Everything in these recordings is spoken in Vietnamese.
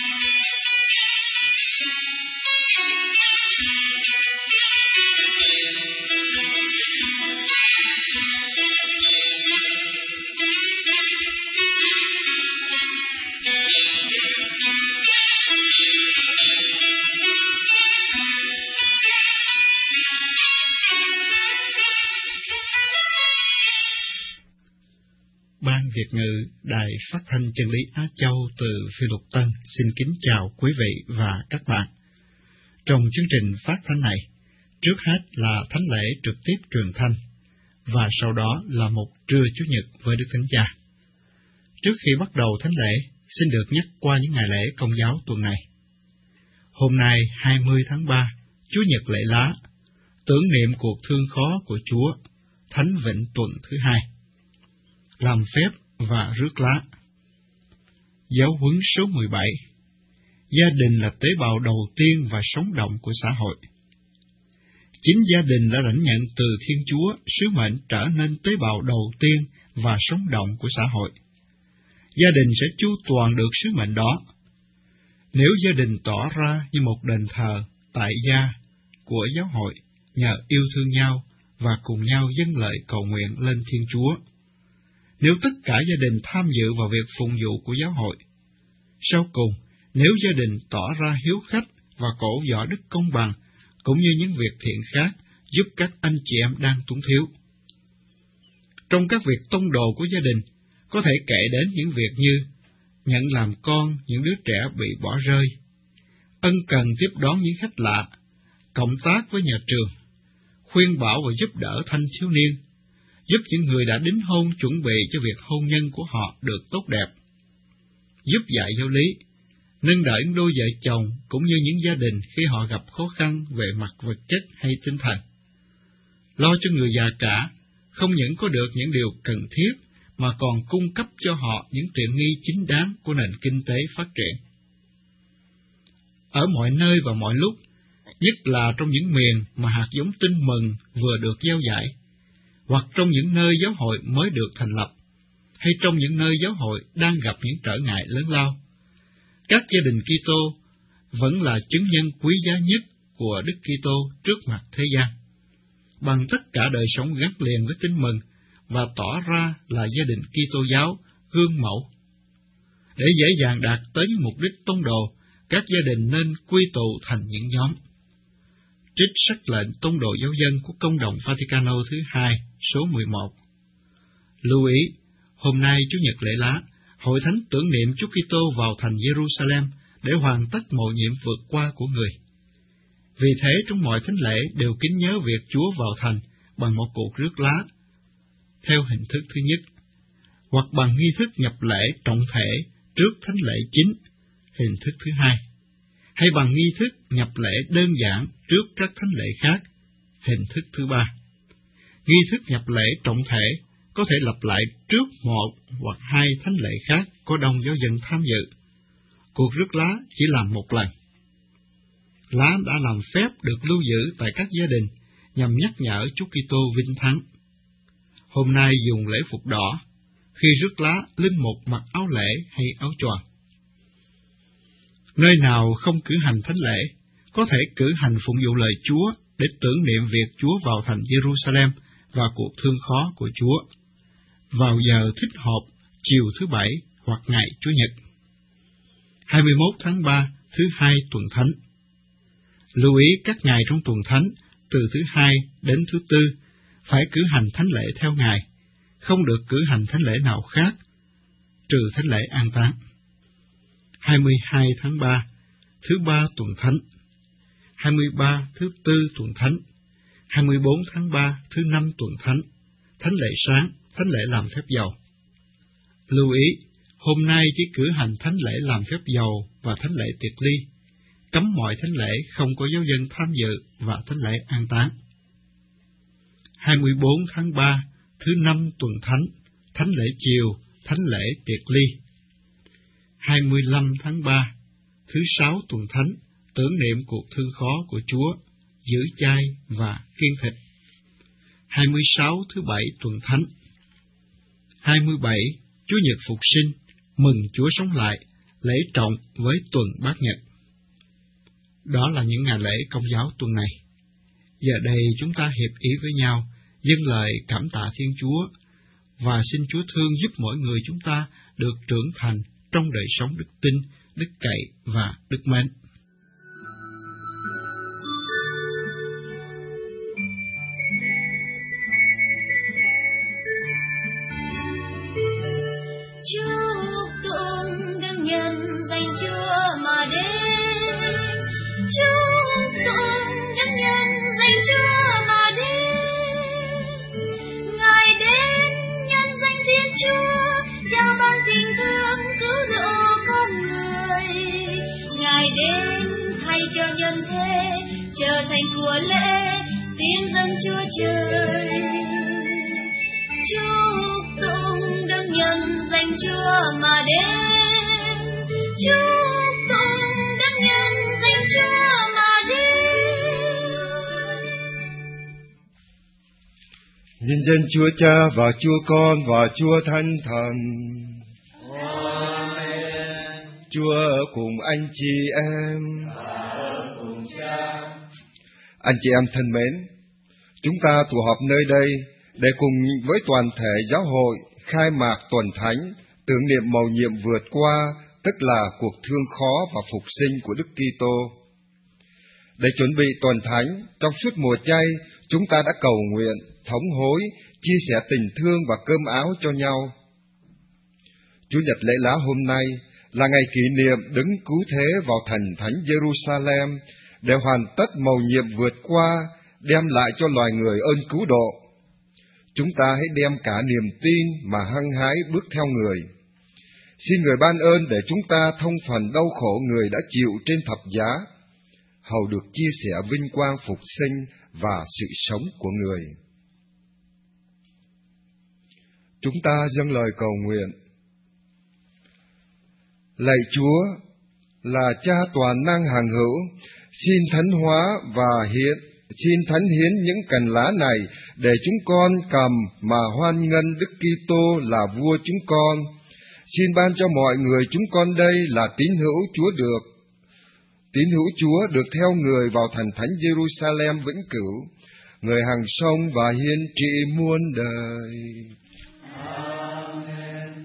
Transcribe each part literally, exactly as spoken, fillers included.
Ban Việt ngữ Đài Phát thanh Chân lý Á Châu từ Phi Luật Tân xin kính chào quý vị và các bạn. Trong chương trình phát thanh này, trước hết là thánh lễ trực tiếp truyền thanh, và sau đó là một trưa Chủ nhật với Đức Thánh Cha. Trước khi bắt đầu thánh lễ, xin được nhắc qua những ngày lễ Công giáo tuần này. Hôm nay hai mươi tháng ba, Chủ nhật lễ lá, tưởng niệm cuộc thương khó của Chúa, Thánh Vịnh tuần thứ hai. Làm phép và rước lá. Giáo huấn số mười bảy. Gia đình là tế bào đầu tiên và sống động của xã hội. Chính gia đình đã lãnh nhận từ Thiên Chúa sứ mệnh trở nên tế bào đầu tiên và sống động của xã hội. Gia đình sẽ chu toàn được sứ mệnh đó. Nếu gia đình tỏ ra như một đền thờ tại gia của giáo hội, nhờ yêu thương nhau và cùng nhau dâng lời cầu nguyện lên Thiên Chúa, nếu tất cả gia đình tham dự vào việc phụng vụ của giáo hội, sau cùng, nếu gia đình tỏ ra hiếu khách và cổ võ đức công bằng, cũng như những việc thiện khác giúp các anh chị em đang túng thiếu. Trong các việc tông đồ của gia đình, có thể kể đến những việc như nhận làm con những đứa trẻ bị bỏ rơi, ân cần tiếp đón những khách lạ, cộng tác với nhà trường, khuyên bảo và giúp đỡ thanh thiếu niên, giúp những người đã đính hôn chuẩn bị cho việc hôn nhân của họ được tốt đẹp, giúp dạy giáo lý, nâng đỡ đôi vợ chồng cũng như những gia đình khi họ gặp khó khăn về mặt vật chất hay tinh thần, lo cho người già cả, không những có được những điều cần thiết mà còn cung cấp cho họ những tiện nghi chính đáng của nền kinh tế phát triển. Ở mọi nơi và mọi lúc, nhất là trong những miền mà hạt giống tin mừng vừa được gieo dạy, hoặc trong những nơi giáo hội mới được thành lập, hay trong những nơi giáo hội đang gặp những trở ngại lớn lao, các gia đình Kitô vẫn là chứng nhân quý giá nhất của Đức Kitô trước mặt thế gian, bằng tất cả đời sống gắn liền với tin mừng và tỏ ra là gia đình Kitô giáo gương mẫu. Để dễ dàng đạt tới những mục đích tông đồ, các gia đình nên quy tụ thành những nhóm. Trích sắc lệnh tông đồ giáo dân của Công đồng Vaticano thứ hai, số mười một. Lưu ý, hôm nay Chủ nhật lễ lá, Hội Thánh tưởng niệm Chúa Kitô vào thành Jerusalem để hoàn tất mầu nhiệm vượt qua của người. Vì thế, trong mọi thánh lễ đều kính nhớ việc Chúa vào thành bằng một cuộc rước lá, theo hình thức thứ nhất, hoặc bằng nghi thức nhập lễ trọng thể trước thánh lễ chính, hình thức thứ hai, hay bằng nghi thức nhập lễ đơn giản trước các thánh lễ khác, hình thức thứ ba. Nghi thức nhập lễ trọng thể có thể lặp lại trước một hoặc hai thánh lễ khác có đông giáo dân tham dự. Cuộc rước lá chỉ làm một lần. Lá đã làm phép được lưu giữ tại các gia đình nhằm nhắc nhở Chúa Kitô vinh thắng. Hôm nay dùng lễ phục đỏ, khi rước lá, linh mục mặc áo lễ hay áo choàng. Nơi nào không cử hành thánh lễ, có thể cử hành phụng vụ lời Chúa để tưởng niệm việc Chúa vào thành Jerusalem và cuộc thương khó của Chúa, vào giờ thích hợp chiều thứ Bảy hoặc ngày Chủ nhật. hai mươi mốt tháng ba, thứ hai tuần thánh. Lưu ý các ngày trong tuần thánh, từ thứ hai đến thứ tư, phải cử hành thánh lễ theo ngày, không được cử hành thánh lễ nào khác, trừ thánh lễ an táng. hai mươi hai tháng ba, thứ ba tuần thánh. hai mươi ba thứ tư tuần thánh. hai mươi bốn tháng ba, thứ năm tuần thánh. Thánh lễ sáng, thánh lễ làm phép dầu. Lưu ý, hôm nay chỉ cử hành thánh lễ làm phép dầu và thánh lễ tiệc ly, cấm mọi thánh lễ không có giáo dân tham dự và thánh lễ an táng. hai mươi bốn tháng ba, thứ năm tuần thánh, thánh lễ chiều, thánh lễ tiệc ly. hai mươi lăm tháng ba, thứ sáu tuần thánh, tưởng niệm cuộc thương khó của Chúa, giữ chay và kiêng thịt. hai mươi sáu thứ bảy tuần thánh. hai mươi bảy, Chúa nhật phục sinh, mừng Chúa sống lại, lễ trọng với tuần Bát Nhật. Đó là những ngày lễ Công giáo tuần này. Giờ đây chúng ta hiệp ý với nhau, dâng lời cảm tạ Thiên Chúa, và xin Chúa thương giúp mỗi người chúng ta được trưởng thành trong đời sống đức tin, đức cậy và đức mến. Chúc tụng đấng nhân danh Chúa mà đến, chúc tụng đấng nhân danh Chúa mà đến. Ngài đến nhân danh Thiên Chúa, trao ban tình thương cứu độ con người. Ngài đến thay cho nhân thế, trở thành của lễ tiến dâng Chúa Trời. Chúc tụng đấng nhân danh Chúa mà đến, chúc tụng đấng nhân danh Chúa mà đến. Nhân danh Chúa Cha và Chúa Con và Chúa Thánh Thần. Amen. Chúa cùng anh chị em. Và cùng Cha. Anh chị em thân mến, chúng ta tụ họp nơi đây để cùng với toàn thể giáo hội khai mạc tuần thánh, tưởng niệm mầu nhiệm vượt qua, tức là cuộc thương khó và phục sinh của Đức Kitô. Để chuẩn bị tuần thánh, trong suốt mùa chay, chúng ta đã cầu nguyện, thống hối, chia sẻ tình thương và cơm áo cho nhau. Chủ nhật lễ lá hôm nay là ngày kỷ niệm đấng cứu thế vào thành thánh Jerusalem để hoàn tất mầu nhiệm vượt qua, đem lại cho loài người ơn cứu độ. Chúng ta hãy đem cả niềm tin mà hăng hái bước theo người. Xin người ban ơn để chúng ta thông phần đau khổ người đã chịu trên thập giá, hầu được chia sẻ vinh quang phục sinh và sự sống của người. Chúng ta dâng lời cầu nguyện. Lạy Chúa, là Cha toàn năng hằng hữu, xin thánh hóa và hiện Xin thánh hiến những cành lá này để chúng con cầm mà hoan nghênh Đức Kitô là vua chúng con. Xin ban cho mọi người chúng con đây là tín hữu Chúa được. Tín hữu Chúa được theo người vào thành thánh Jerusalem vĩnh cửu, người hằng sống và hiên trị muôn đời. Amen.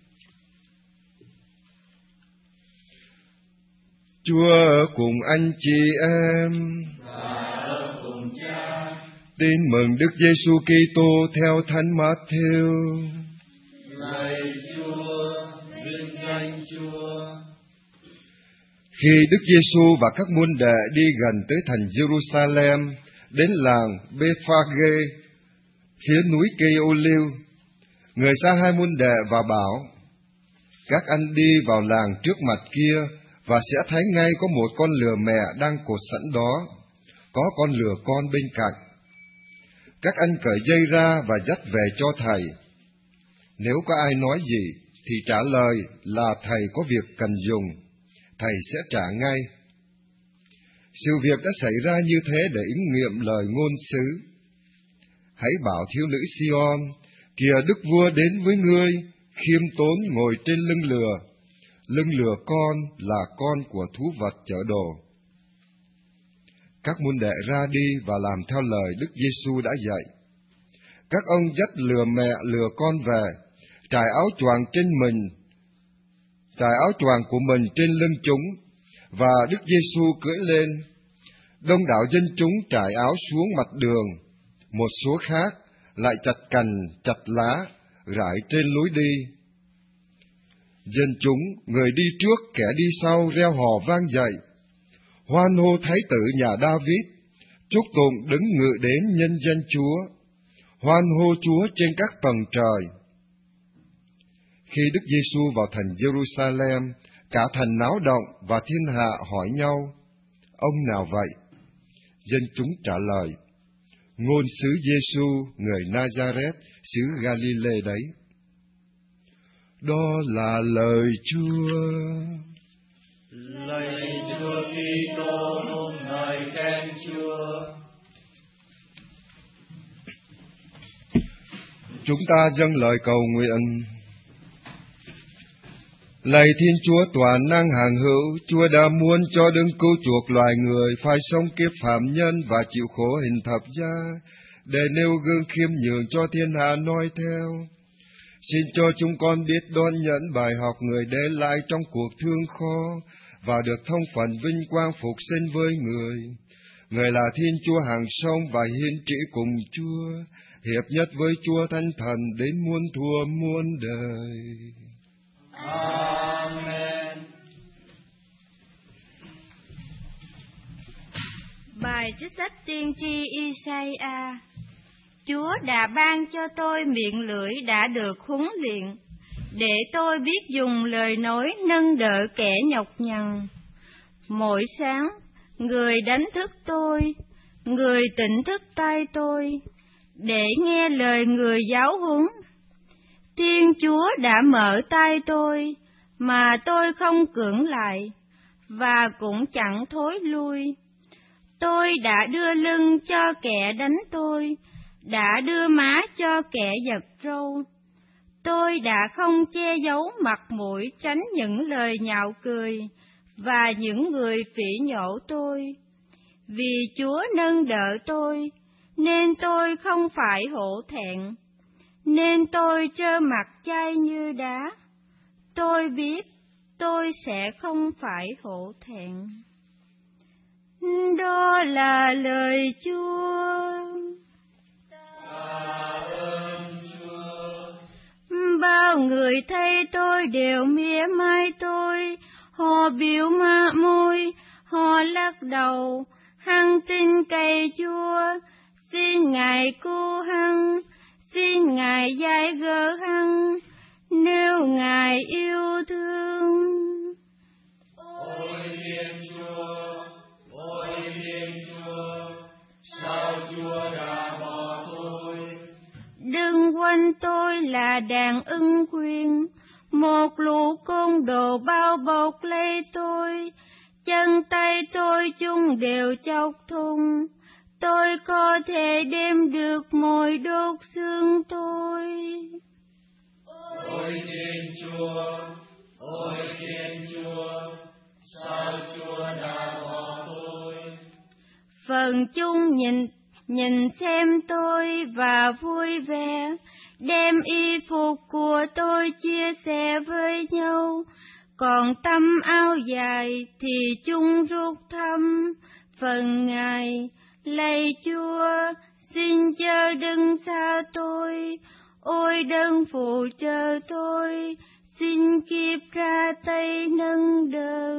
Chúa cùng anh chị em. Tin mừng Đức Giêsu Kitô theo Thánh Matthew. Lạy Chúa, vinh danh Chúa. Khi Đức Giêsu và các môn đệ đi gần tới thành Jerusalem, đến làng Bethphage, phía núi Cây Ô Liêu, người sai hai môn đệ và bảo: các anh đi vào làng trước mặt kia và sẽ thấy ngay có một con lừa mẹ đang cột sẵn đó, có con lừa con bên cạnh. Các anh cởi dây ra và dắt về cho thầy. Nếu có ai nói gì, thì trả lời là thầy có việc cần dùng, thầy sẽ trả ngay. Sự việc đã xảy ra như thế để ứng nghiệm lời ngôn sứ: hãy bảo thiếu nữ Sion, kìa Đức Vua đến với ngươi, khiêm tốn ngồi trên lưng lừa. Lưng lừa con là con của thú vật chở đồ. Các môn đệ ra đi và làm theo lời Đức Giêsu đã dạy. Các ông dắt lừa mẹ lừa con về, trải áo choàng trên mình, trải áo choàng của mình trên lưng chúng, và Đức Giêsu cưỡi lên. Đông đảo dân chúng trải áo xuống mặt đường, một số khác lại chặt cành, chặt lá, rải trên lối đi. Dân chúng, người đi trước kẻ đi sau reo hò vang dậy: hoan hô Thái tử nhà David, chúc tụng đứng ngự đến nhân danh Chúa, hoan hô Chúa trên các tầng trời. Khi Đức Giêsu vào thành Jerusalem, cả thành náo động và thiên hạ hỏi nhau: ông nào vậy? Dân chúng trả lời: ngôn sứ Giêsu người Nazareth xứ Galilee đấy. Đó là lời Chúa. Lạy Chúa Kitô, ngợi khen Chúa. Chúng ta dâng lời cầu nguyện. Lạy Thiên Chúa toàn năng hàng hữu, Chúa đã muốn cho đấng cứu chuộc loài người phải sống kiếp phạm nhân và chịu khổ hình thập giá, để nêu gương khiêm nhường cho thiên hạ noi theo. Xin cho chúng con biết đón nhận bài học người để lại trong cuộc thương khó, và được thông phần vinh quang phục sinh với người. Người là Thiên Chúa hàng sống và hiến trị cùng Chúa, hiệp nhất với Chúa Thánh Thần đến muôn thuở muôn đời. Amen. Bài trích sách tiên tri Isaiah. Chúa đã ban cho tôi miệng lưỡi đã được huấn luyện, để tôi biết dùng lời nói nâng đỡ kẻ nhọc nhằn. Mỗi sáng, người đánh thức tôi, người tỉnh thức tai tôi, để nghe lời người giáo huấn. Thiên Chúa đã mở tai tôi, mà tôi không cưỡng lại, và cũng chẳng thối lui. Tôi đã đưa lưng cho kẻ đánh tôi, đã đưa má cho kẻ giật râu. Tôi đã không che giấu mặt mũi tránh những lời nhạo cười và những người phỉ nhổ tôi. Vì Chúa nâng đỡ tôi, nên tôi không phải hổ thẹn, nên tôi trơ mặt chai như đá. Tôi biết tôi sẽ không phải hổ thẹn. Đó là lời Chúa. Bao người thấy tôi đều mỉa mai tôi, họ biểu mạ môi, họ lắc đầu, hăng tin cậy Chúa. Xin Ngài cứu hăng, xin Ngài giải gỡ hăng, nếu Ngài yêu thương. Ôi Thiên Chúa, ôi Thiên Chúa, sao Chúa đã bỏ tôi? Đừng quanh tôi là đàn ưng quyền, một lũ côn đồ bao bọc lấy tôi, chân tay tôi chung đều chọc thùng, tôi có thể đếm được mỗi đốt xương tôi. Ôi Thiên Chúa, ôi Thiên Chúa, sao Chúa đã bỏ tôi? Phần chung nhìn nhìn xem tôi và vui vẻ, đem y phục của tôi chia sẻ với nhau, còn tấm áo dài thì chung rút thăm. Phần Ngài, lạy Chúa, xin chớ đừng xa tôi, ôi đấng phụ trợ tôi, xin kịp ra tay nâng đỡ.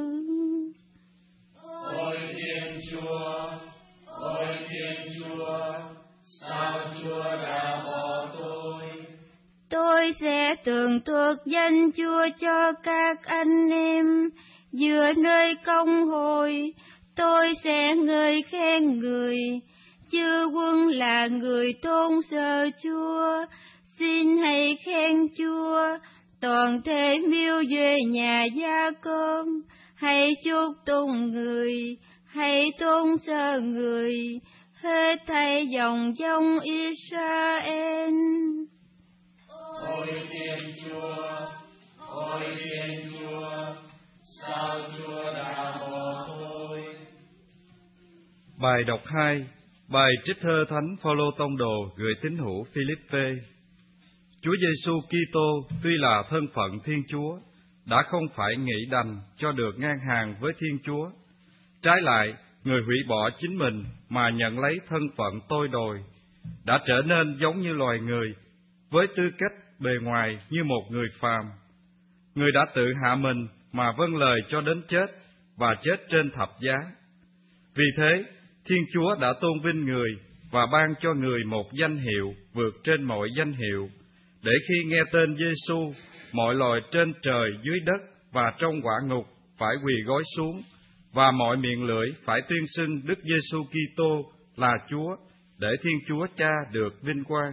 Ôi Thiên Chúa, ôi Thiên Chúa, sao Chúa đã bỏ tôi? Tôi sẽ tường thuật danh Chúa cho các anh em, giữa nơi công hội, tôi sẽ ngợi khen người. Chư quân là người tôn sợ Chúa, xin hãy khen Chúa. Toàn thể miêu về nhà Gia Cơm, hãy chúc tụng người, hãy tôn sợ người, hết thảy dòng dòng Israel. Ôi Thiên Chúa, ôi Thiên Chúa, sao Chúa đã bỏ tôi? Bài đọc hai. Bài trích thơ Thánh Phaolô tông đồ gửi tín hữu Philippe. Chúa Giêsu Kitô tuy là thân phận Thiên Chúa, đã không phải nghĩ đành cho được ngang hàng với Thiên Chúa. Trái lại, người hủy bỏ chính mình mà nhận lấy thân phận tôi đồi, đã trở nên giống như loài người, với tư cách bề ngoài như một người phàm. Người đã tự hạ mình mà vâng lời cho đến chết, và chết trên thập giá. Vì thế, Thiên Chúa đã tôn vinh người và ban cho người một danh hiệu vượt trên mọi danh hiệu, để khi nghe tên Giêsu, mọi loài trên trời dưới đất và trong quả ngục phải quỳ gối xuống, và mọi miệng lưỡi phải tuyên xưng Đức Giêsu Kitô là Chúa, để Thiên Chúa Cha được vinh quang.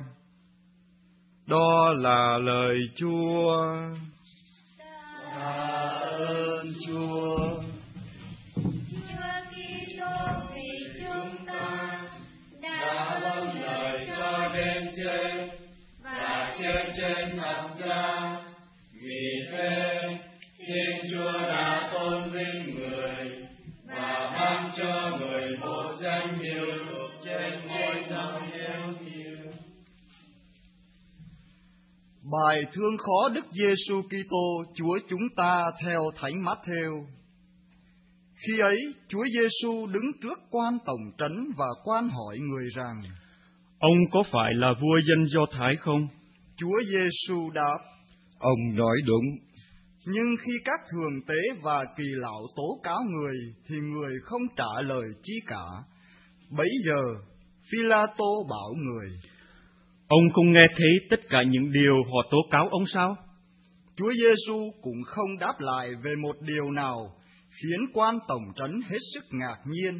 Đó là lời Chúa. Tạ ơn Chúa. Chúa Kitô vì chúng ta Đã vâng lời cho đến chết và chết trên thập giá. Vì thế, người và ban cho người một danh hiệu trên ngôi danh hiếu thiêng. Bài thương khó Đức Giêsu Kitô Chúa chúng ta theo Thánh Mát-thêu. Khi ấy, Chúa Giêsu đứng trước quan tổng trấn và quan hỏi người rằng: Ông có phải là vua dân Do Thái không? Chúa Giêsu đáp: Ông nói đúng. Nhưng khi các thường tế và kỳ lão tố cáo người, thì người không trả lời chi cả. Bấy giờ, Phi-la-tô bảo người: Ông không nghe thấy tất cả những điều họ tố cáo ông sao? Chúa Giêsu cũng không đáp lại về một điều nào, khiến quan tổng trấn hết sức ngạc nhiên.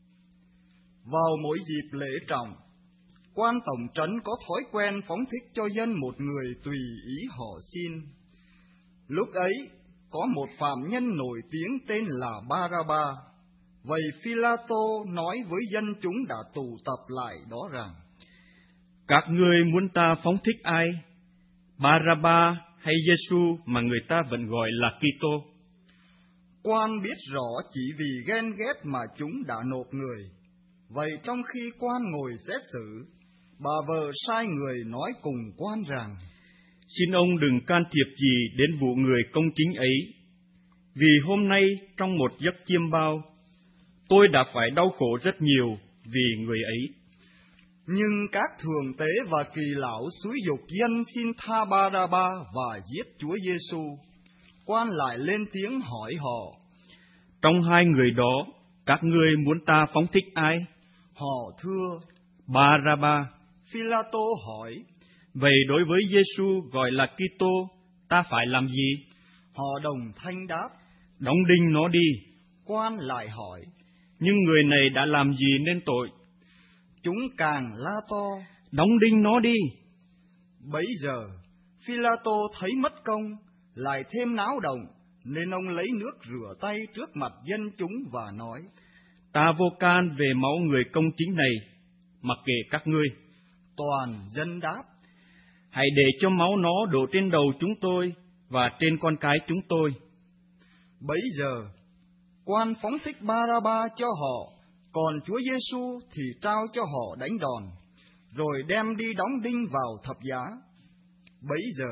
Vào mỗi dịp lễ trọng, quan tổng trấn có thói quen phóng thích cho dân một người tùy ý họ xin. Lúc ấy, có một phạm nhân nổi tiếng tên là Ba-ra-ba. Vậy Phi-la-tô nói với dân chúng đã tụ tập lại đó rằng: Các ngươi muốn ta phóng thích ai? Ba-ra-ba hay Giêsu mà người ta vẫn gọi là Kitô? Quan biết rõ chỉ vì ghen ghét mà chúng đã nộp người. Vậy trong khi quan ngồi xét xử, bà vợ sai người nói cùng quan rằng: Xin ông đừng can thiệp gì đến vụ người công chính ấy, vì hôm nay trong một giấc chiêm bao, tôi đã phải đau khổ rất nhiều vì người ấy. Nhưng các thường tế và kỳ lão xúi giục dân xin tha Ba-ra-ba và giết Chúa Giêsu. Quan lại lên tiếng hỏi họ: Trong hai người đó, các ngươi muốn ta phóng thích ai? Họ thưa: Ba-ra-ba. Phi-la-tô hỏi: Vậy đối với Giêsu gọi là Kitô, ta phải làm gì? Họ đồng thanh đáp: Đóng đinh nó đi. Quan lại hỏi: Nhưng người này đã làm gì nên tội? Chúng càng la to: Đóng đinh nó đi. Bấy giờ, Phi-la-tô thấy mất công, lại thêm náo động, nên ông lấy nước rửa tay trước mặt dân chúng và nói: Ta vô can về máu người công chính này, mặc kệ các ngươi. Toàn dân đáp: Hãy để cho máu nó đổ trên đầu chúng tôi và trên con cái chúng tôi. Bấy giờ, quan phóng thích Ba-ra-ba cho họ, còn Chúa Giêsu thì trao cho họ đánh đòn, rồi đem đi đóng đinh vào thập giá. Bấy giờ,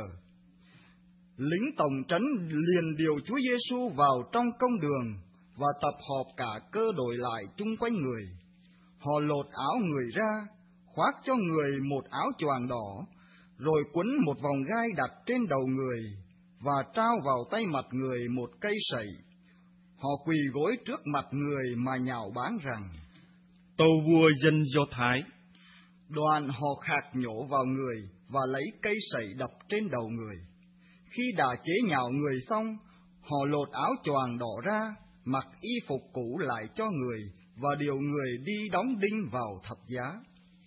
lính tổng trấn liền điều Chúa Giêsu vào trong công đường và tập họp cả cơ đội lại chung quanh người. Họ lột áo người ra, khoác cho người một áo choàng đỏ, rồi quấn một vòng gai đặt trên đầu người và trao vào tay mặt người một cây sậy. Họ quỳ gối trước mặt người mà nhạo báng rằng: Tâu vua dân Do Thái. Đoạn họ khạc nhổ vào người và lấy cây sậy đập trên đầu người. Khi đã chế nhạo người xong, họ lột áo choàng đỏ ra, mặc y phục cũ lại cho người và điều người đi đóng đinh vào thập giá.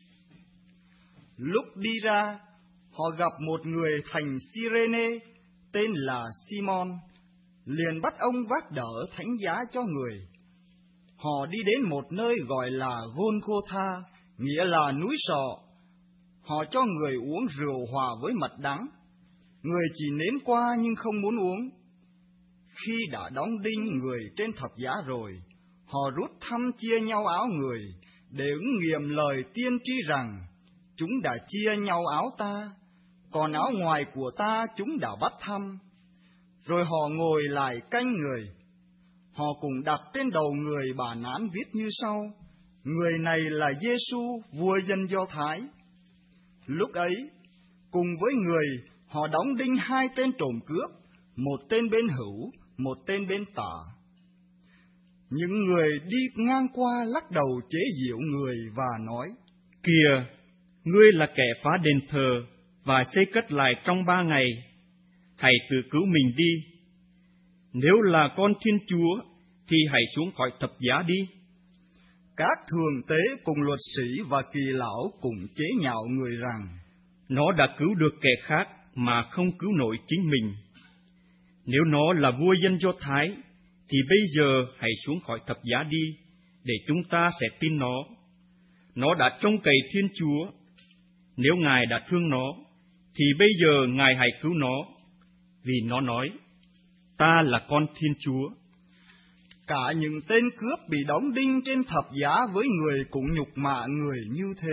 Lúc đi ra, họ gặp một người thành Cyrene tên là Simon, liền bắt ông vác đỡ thánh giá cho người. Họ đi đến một nơi gọi là Golgotha, nghĩa là núi sọ. Họ cho người uống rượu hòa với mật đắng. Người chỉ nếm qua nhưng không muốn uống. Khi đã đóng đinh người trên thập giá rồi, họ rút thăm chia nhau áo người, để ứng nghiệm lời tiên tri rằng: Chúng đã chia nhau áo ta, còn áo ngoài của ta chúng đã bắt thăm. Rồi họ ngồi lại canh người. Họ cùng đặt trên đầu người bản án viết như sau: Người này là Giêsu, vua dân Do Thái. Lúc ấy, cùng với người, họ đóng đinh hai tên trộm cướp, một tên bên hữu, một tên bên tả. Những người đi ngang qua lắc đầu chế giễu người và nói: Kìa, ngươi là kẻ phá đền thờ và xây cất lại trong ba ngày. Hãy tự cứu mình đi. Nếu là con Thiên Chúa, thì hãy xuống khỏi thập giá đi. Các thường tế cùng luật sĩ và kỳ lão cùng chế nhạo người rằng: Nó đã cứu được kẻ khác mà không cứu nổi chính mình. Nếu nó là vua dân Do Thái, thì bây giờ hãy xuống khỏi thập giá đi, để chúng ta sẽ tin nó. Nó đã trông cậy Thiên Chúa. Nếu Ngài đã thương nó, thì bây giờ Ngài hãy cứu nó, vì nó nói: Ta là con Thiên Chúa. cả những tên cướp bị đóng đinh trên thập giá với người cũng nhục mạ người như thế.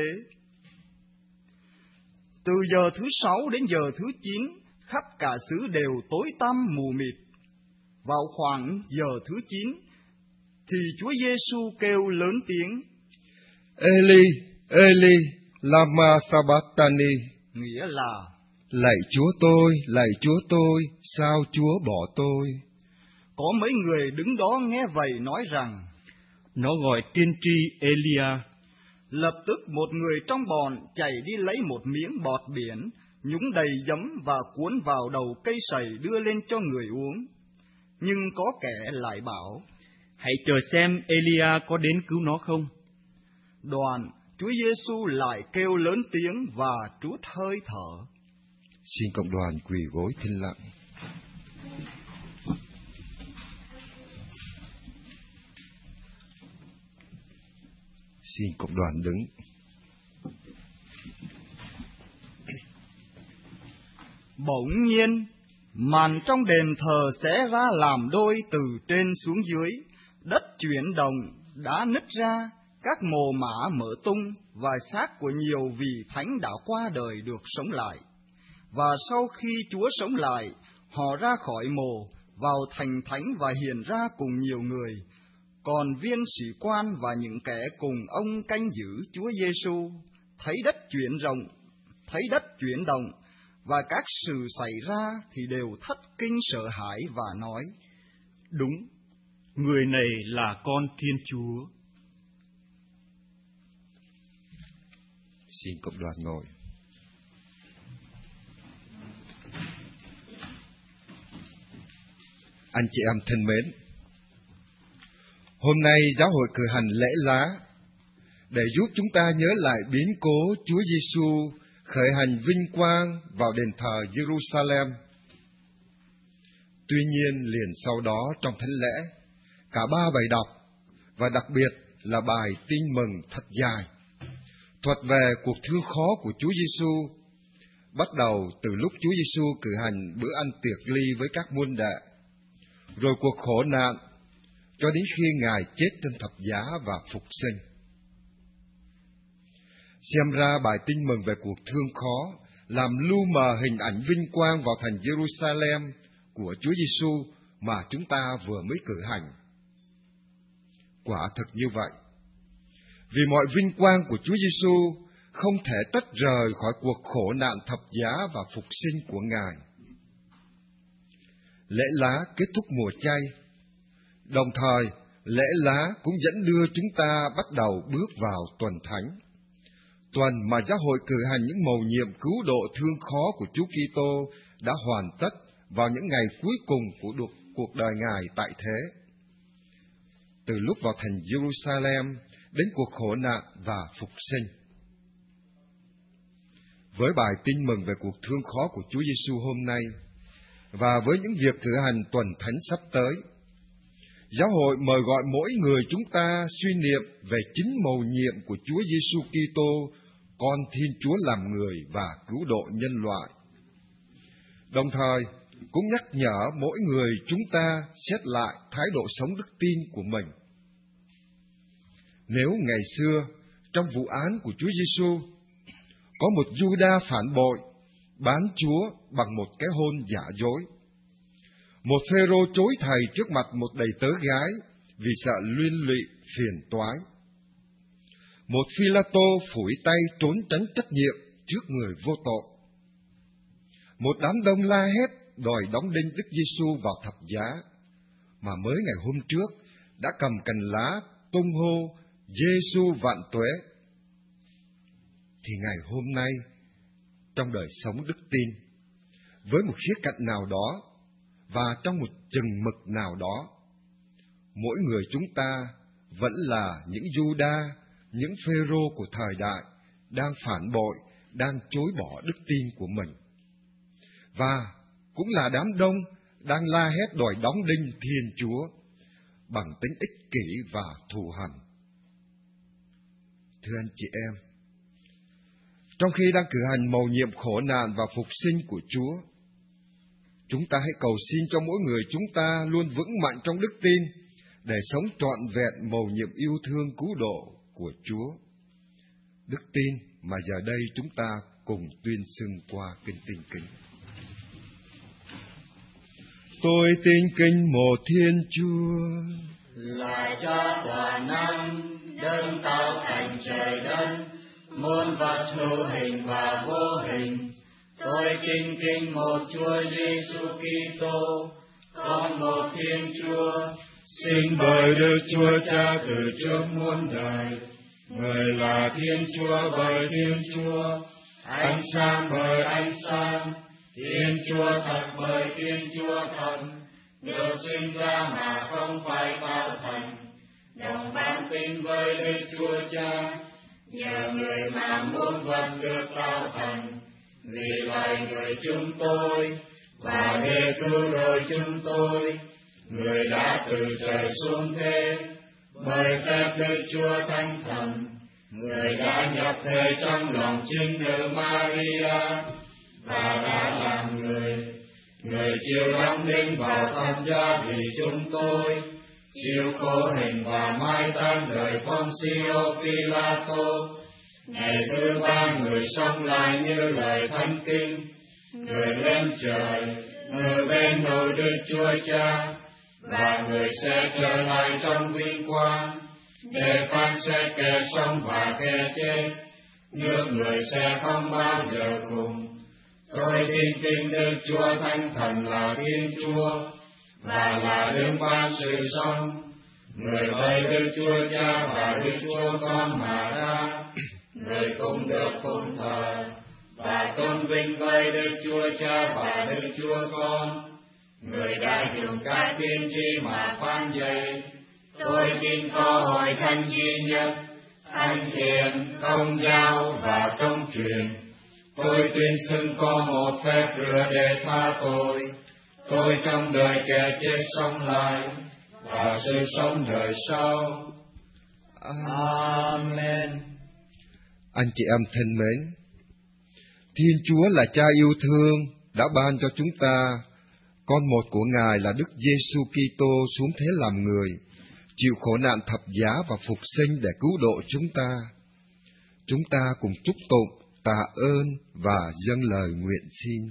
Từ giờ thứ sáu đến giờ thứ chín, khắp cả xứ đều tối tăm mù mịt. Vào khoảng giờ thứ chín, thì Chúa Giêsu kêu lớn tiếng: Eli, Eli, lama sabachthani, nghĩa là: lạy Chúa tôi, lạy Chúa tôi, sao Chúa bỏ tôi? Có mấy người đứng đó nghe vậy nói rằng: Nó gọi tiên tri Elia. Lập tức một người trong bọn chạy đi lấy một miếng bọt biển, nhúng đầy giấm và cuốn vào đầu cây sầy đưa lên cho người uống. Nhưng có kẻ lại bảo: Hãy chờ xem Elia có đến cứu nó không. Đoạn Chúa Giêsu lại kêu lớn tiếng và trút hơi thở. Xin cộng đoàn quỳ gối thinh lặng. Xin cộng đoàn đứng. Bỗng nhiên, màn trong đền thờ xé ra làm đôi từ trên xuống dưới, đất chuyển động, đá nứt ra, các mồ mả mở tung, và xác của nhiều vị thánh đã qua đời được sống lại. Và sau khi Chúa sống lại, họ ra khỏi mồ, vào thành thánh và hiện ra cùng nhiều người. Còn viên sĩ quan và những kẻ cùng ông canh giữ Chúa Giêsu thấy đất chuyển động, thấy đất chuyển động và các sự xảy ra thì đều thất kinh sợ hãi và nói: Đúng, người này là con Thiên Chúa. Xin cộng đoàn ngồi. Anh chị em thân mến, hôm nay giáo hội cử hành lễ lá để giúp chúng ta nhớ lại biến cố Chúa Giêsu khởi hành vinh quang vào đền thờ Jerusalem. Tuy nhiên, liền sau đó trong thánh lễ, cả ba bài đọc và đặc biệt là bài tin mừng thật dài thuật về cuộc thương khó của Chúa Giêsu, bắt đầu từ lúc Chúa Giêsu cử hành bữa ăn tiệc ly với các môn đệ, rồi cuộc khổ nạn cho đến khi Ngài chết trên thập giá và phục sinh. Xem ra bài tin mừng về cuộc thương khó làm lu mờ hình ảnh vinh quang vào thành Jerusalem của Chúa Giêsu mà chúng ta vừa mới cử hành. Quả thực như vậy, vì mọi vinh quang của Chúa Giêsu không thể tách rời khỏi cuộc khổ nạn thập giá và phục sinh của Ngài. Lễ lá kết thúc mùa chay, đồng thời lễ lá cũng dẫn đưa chúng ta bắt đầu bước vào tuần thánh, tuần mà giáo hội cử hành những mầu nhiệm cứu độ thương khó của Chúa Kitô đã hoàn tất vào những ngày cuối cùng của cuộc đời Ngài tại thế, từ lúc vào thành Jerusalem đến cuộc khổ nạn và phục sinh. Với bài tin mừng về cuộc thương khó của Chúa Giêsu hôm nay, và với những việc cử hành tuần thánh sắp tới, giáo hội mời gọi mỗi người chúng ta suy niệm về chính mầu nhiệm của Chúa Giêsu Kitô, con Thiên Chúa làm người và cứu độ nhân loại. Đồng thời, cũng nhắc nhở mỗi người chúng ta xét lại thái độ sống đức tin của mình. Nếu ngày xưa, trong vụ án của Chúa Giêsu, có một Giu-đa phản bội, bán Chúa bằng một cái hôn giả dối, một Phêrô chối thầy trước mặt một đầy tớ gái vì sợ liên lụy phiền toái, một Phi-la-tô phủi tay trốn tránh trách nhiệm trước người vô tội, một đám đông la hét đòi đóng đinh Đức Giêsu vào thập giá, mà mới ngày hôm trước đã cầm cành lá tung hô Giêsu vạn tuế, thì ngày hôm nay trong đời sống đức tin, với một khía cạnh nào đó và trong một chừng mực nào đó, mỗi người chúng ta vẫn là những Giu-đa, những Phêrô của thời đại đang phản bội, đang chối bỏ đức tin của mình, và cũng là đám đông đang la hét đòi đóng đinh Thiên Chúa bằng tính ích kỷ và thù hằn. Thưa anh chị em, trong khi đang cử hành mầu nhiệm khổ nạn và phục sinh của Chúa, chúng ta hãy cầu xin cho mỗi người chúng ta luôn vững mạnh trong đức tin để sống trọn vẹn mầu nhiệm yêu thương cứu độ của Chúa. Đức tin mà giờ đây chúng ta cùng tuyên xưng qua kinh Tin Kính. Tôi tin kính một Thiên Chúa, là Cha toàn năng, đấng tạo thành trời đất, muôn vật hữu hình và vô hình. Tôi kính kính một Chúa Giêsu Kitô, con một Thiên Chúa, sinh bởi Đức Chúa Cha từ trước muôn đời. Người là Thiên Chúa bởi Thiên Chúa, ánh sáng bởi ánh sáng, Thiên Chúa thật bởi Thiên Chúa thật, được sinh ra mà không phải tạo thành, đồng bản tính với Đức Chúa Cha, nhờ người mà muôn vật được tạo thành. Vì vậy người chúng tôi, và để cứu độ chúng tôi, người đã từ trời xuống thế, bởi phép Đức Chúa Thánh Thần, người đã nhập thể trong lòng trinh nữ Maria, và đã làm người. Người chịu đóng đinh vào thập giá vì chúng tôi, chịu khổ hình và mai táng đời Poncio Pilato. Ngày thứ ba người sống lại như lời Thánh Kinh, người lên trời, người bên hữu Đức Chúa Cha, và người sẽ trở lại trong vinh quang để phán xét kẻ sống và kẻ chết. Nước người sẽ không bao giờ cùng. Tôi tin kính Đức Chúa Thánh Thần là Thiên Chúa, và là đấng ban sự sống, người với Đức Chúa Cha và Đức Chúa Con mà ra. Người cũng được phụng thờ và tôn vinh với Đức Chúa Cha và Đức Chúa Con. Người đã dùng các tiên tri mà phán dạy. Tôi tin có hội thánh duy nhất, thánh thiện, công giáo và công truyền. Tôi tuyên xưng có một phép rửa để tha tội. Tôi trong đời kẻ chết sống lại, và sự sống đời sau. Amen. Anh chị em thân mến, Thiên Chúa là Cha yêu thương đã ban cho chúng ta con một của Ngài là Đức Giêsu Kitô xuống thế làm người, chịu khổ nạn thập giá và phục sinh để cứu độ chúng ta. Chúng ta cùng chúc tụng, tạ ơn và dâng lời nguyện xin.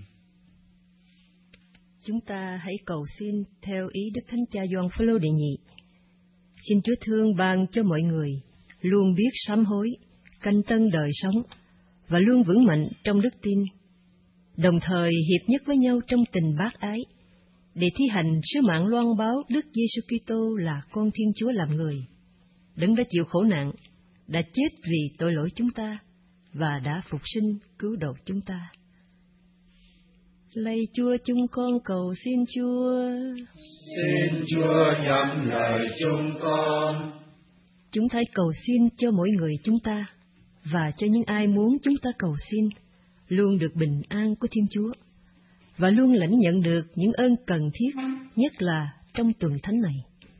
Chúng ta hãy cầu xin theo ý Đức Thánh Cha Gioan Phaolô đệ nhị. Xin Chúa thương ban cho mọi người luôn biết sám hối, canh tân đời sống và luôn vững mạnh trong đức tin, đồng thời hiệp nhất với nhau trong tình bác ái, để thi hành sứ mạng loan báo Đức Giêsu Kitô là con Thiên Chúa làm người, đấng đã chịu khổ nạn, đã chết vì tội lỗi chúng ta và đã phục sinh cứu độ chúng ta. Lạy Chúa, chúng con cầu xin Chúa. Xin Chúa nhậm lời chúng con. Chúng ta cầu xin cho mỗi người chúng ta và cho những ai muốn chúng ta cầu xin luôn được bình an của Thiên Chúa và luôn lãnh nhận được những ơn cần thiết, nhất là trong tuần thánh này.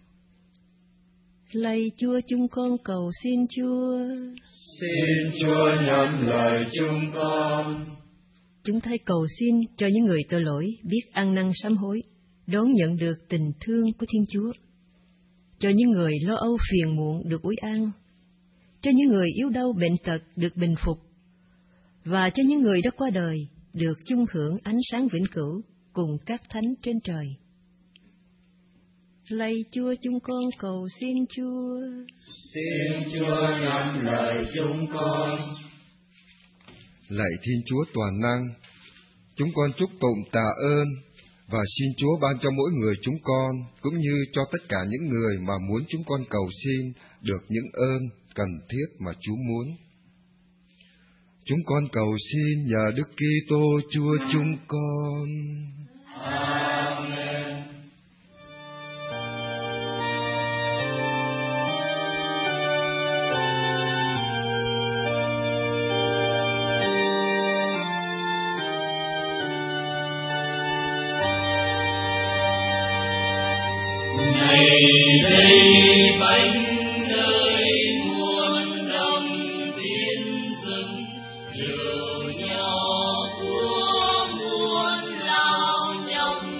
Lạy Chúa, chúng con cầu xin Chúa. Xin Chúa nhậm lời chúng con. Chúng ta cầu xin cho những người tội lỗi biết ăn năn sám hối, đón nhận được tình thương của Thiên Chúa, cho những người lo âu phiền muộn được ủi an, cho những người yếu đau bệnh tật được bình phục, và cho những người đã qua đời được chung hưởng ánh sáng vĩnh cửu cùng các thánh trên trời. Lạy Chúa, chúng con cầu xin Chúa. Xin Chúa nhậm lời chúng con. Lạy Thiên Chúa toàn năng, chúng con chúc tụng tạ ơn và xin Chúa ban cho mỗi người chúng con, cũng như cho tất cả những người mà muốn chúng con cầu xin được những ơn cần thiết mà Chúa muốn. Chúng con cầu xin nhờ Đức Kitô Chúa chúng con. Amen. Ngày đây bánh ơi muôn đồng tiến dừng, rượu nho của muôn lao nhọc